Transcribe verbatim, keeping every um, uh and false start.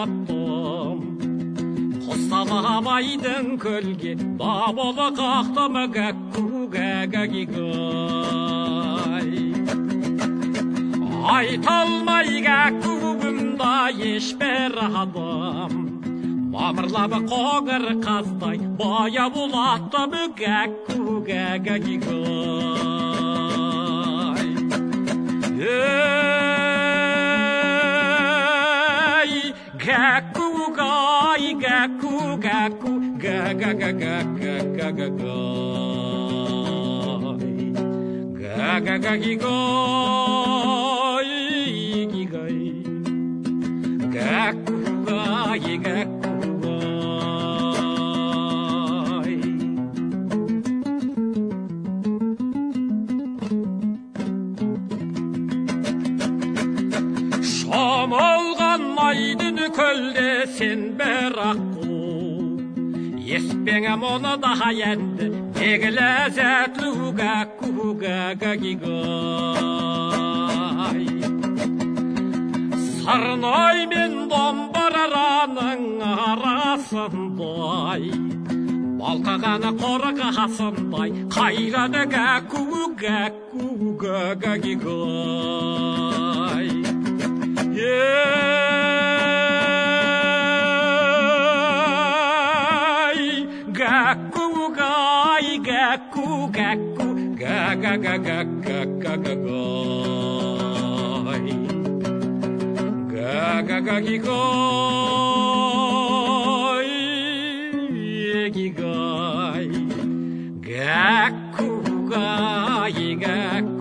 аттым. Құстамамайдың көлге, бабылы қақтымы гәкку-гәгәгигай. Айталмай гәкку-гімда ешбір адам, мамырлабы қоңыр қаздай, бая бұлаттымы гәкку-гәгәгигай. Ей, гәкку-гай, гәкку-гәкку, гәгәгәгәгәгәгәгәгәй. Гәгәгәгигай, гигай, гәкку-гай, гәкку-гай. Шамалған айдын көлде сен бір аққу, еспеңе мұны да енді, неге ләзәтлі гәкку-гәгәгигай. Сарнай мен домбырараның арасындай, балқағаны қорғасындай, қайрады гәкку-гәкку-гәгәгигай. Ей, гәкку-гай, гәкку-гәкку, гәгәгәгәгәгәгәгәй. Гәгәгәгигай, гигай, гәкку-гай, гәкку.